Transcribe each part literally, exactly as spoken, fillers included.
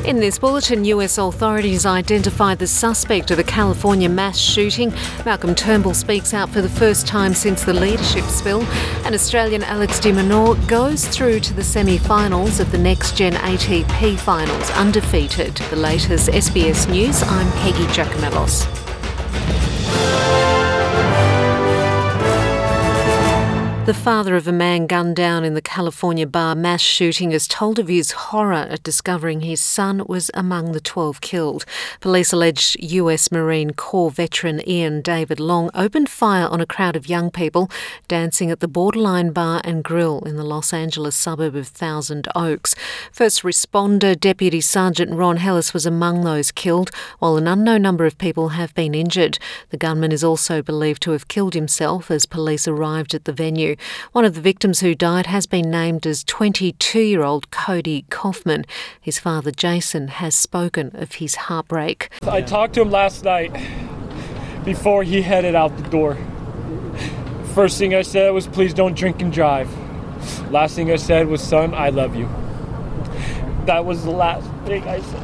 In this bulletin, U S authorities identified the suspect of the California mass shooting. Malcolm Turnbull speaks out for the first time since the leadership spill. And Australian Alex de Minaur goes through to the semi-finals of the Next Gen A T P Finals, undefeated. The latest S B S News, I'm Peggy Giacomellos. The father of a man gunned down in the California bar mass shooting has told of his horror at discovering his son was among the twelve killed. Police allege U S Marine Corps veteran Ian David Long opened fire on a crowd of young people dancing at the Borderline Bar and Grill in the Los Angeles suburb of Thousand Oaks. First responder Deputy Sergeant Ron Hellis was among those killed, while an unknown number of people have been injured. The gunman is also believed to have killed himself as police arrived at the venue. One of the victims who died has been named as twenty-two-year-old Cody Kaufman. His father, Jason, has spoken of his heartbreak. I talked to him last night before he headed out the door. First thing I said was, please don't drink and drive. Last thing I said was, son, I love you. That was the last thing I said.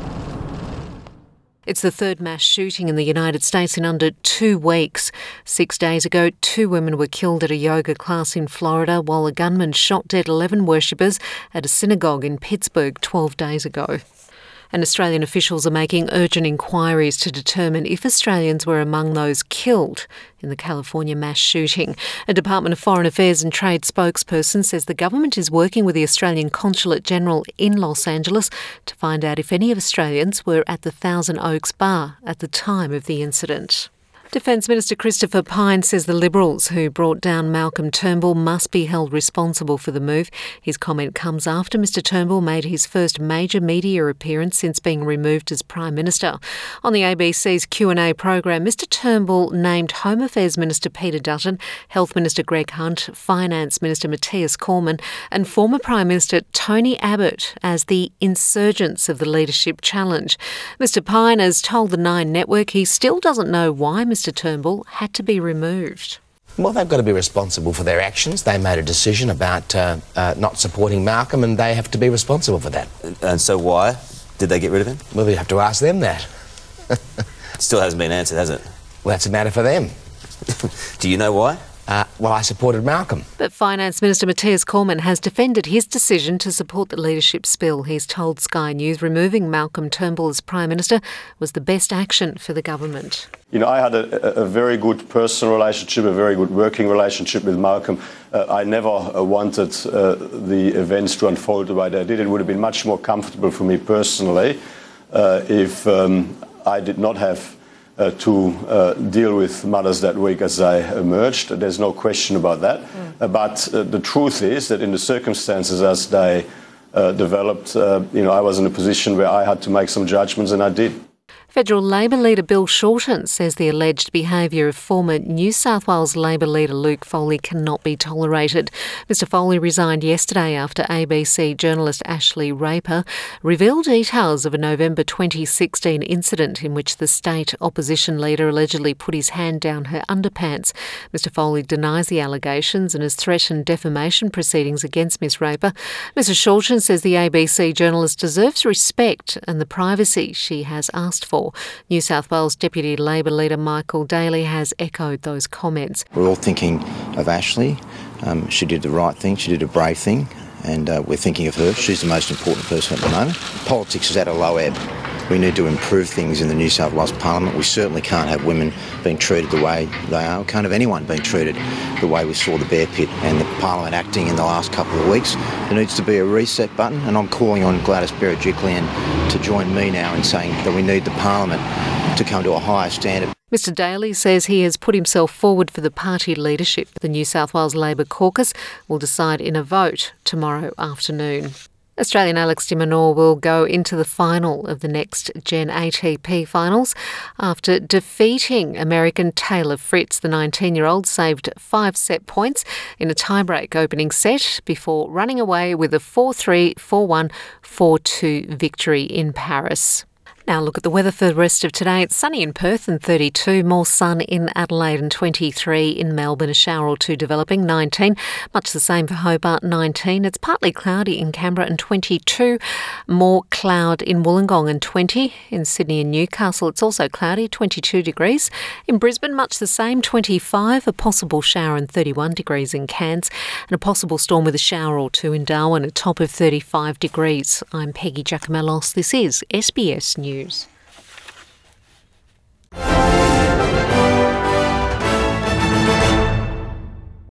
It's the third mass shooting in the United States in under two weeks. Six days ago, two women were killed at a yoga class in Florida, while a gunman shot dead eleven worshippers at a synagogue in Pittsburgh twelve days ago. And Australian officials are making urgent inquiries to determine if Australians were among those killed in the California mass shooting. A Department of Foreign Affairs and Trade spokesperson says the government is working with the Australian Consulate General in Los Angeles to find out if any of Australians were at the Thousand Oaks bar at the time of the incident. Defence Minister Christopher Pyne says the Liberals who brought down Malcolm Turnbull must be held responsible for the move. His comment comes after Mr Turnbull made his first major media appearance since being removed as Prime Minister. On the A B C's Q and A program, Mr Turnbull named Home Affairs Minister Peter Dutton, Health Minister Greg Hunt, Finance Minister Matthias Cormann and former Prime Minister Tony Abbott as the insurgents of the leadership challenge. Mr Pyne has told the Nine Network he still doesn't know why Mr Turnbull had to be removed. Well, they've got to be responsible for their actions. They made a decision about uh, uh, not supporting Malcolm, and they have to be responsible for that. And so why did they get rid of him? Well, you have to ask them that. Still hasn't been answered, has it? Well, that's a matter for them. Do you know why? Uh, well, I supported Malcolm. But Finance Minister Matthias Cormann has defended his decision to support the leadership spill. He's told Sky News removing Malcolm Turnbull as Prime Minister was the best action for the government. You know, I had a, a very good personal relationship, a very good working relationship with Malcolm. Uh, I never uh, wanted uh, the events to unfold the way they did. It would have been much more comfortable for me personally uh, if um, I did not have Uh, to uh, deal with matters that week as they emerged. There's no question about that. Mm. Uh, but uh, the truth is that in the circumstances as they uh, developed, uh, you know, I was in a position where I had to make some judgments, and I did. Federal Labor leader Bill Shorten says the alleged behaviour of former New South Wales Labor leader Luke Foley cannot be tolerated. Mr Foley resigned yesterday after A B C journalist Ashley Raper revealed details of a November twenty sixteen incident in which the state opposition leader allegedly put his hand down her underpants. Mr Foley denies the allegations and has threatened defamation proceedings against Miss Raper. Mr Shorten says the A B C journalist deserves respect and the privacy she has asked for. New South Wales Deputy Labor leader Michael Daly has echoed those comments. We're all thinking of Ashley. Um, she did the right thing, she did a brave thing, and uh, we're thinking of her. She's the most important person at the moment. Politics is at a low ebb. We need to improve things in the New South Wales Parliament. We certainly can't have women being treated the way they are. We can't have anyone being treated the way we saw the Bear Pit and the Parliament acting in the last couple of weeks. There needs to be a reset button, and I'm calling on Gladys Berejiklian to join me now in saying that we need the Parliament to come to a higher standard. Mr Daly says he has put himself forward for the party leadership. The New South Wales Labor caucus will decide in a vote tomorrow afternoon. Australian Alex de Minaur will go into the final of the Next Gen A T P Finals after defeating American Taylor Fritz. The nineteen-year-old saved five set points in a tiebreak opening set before running away with a four three, four one, four two victory in Paris. Now look at the weather for the rest of today. It's sunny in Perth and thirty-two, more sun in Adelaide and twenty-three, in Melbourne a shower or two developing, nineteen, much the same for Hobart, nineteen. It's partly cloudy in Canberra and twenty-two, more cloud in Wollongong and twenty, in Sydney and Newcastle it's also cloudy, twenty-two degrees. In Brisbane much the same, twenty-five, a possible shower and thirty-one degrees in Cairns, and a possible storm with a shower or two in Darwin, a top of thirty-five degrees. I'm Peggy Giacomellos. This is S B S News.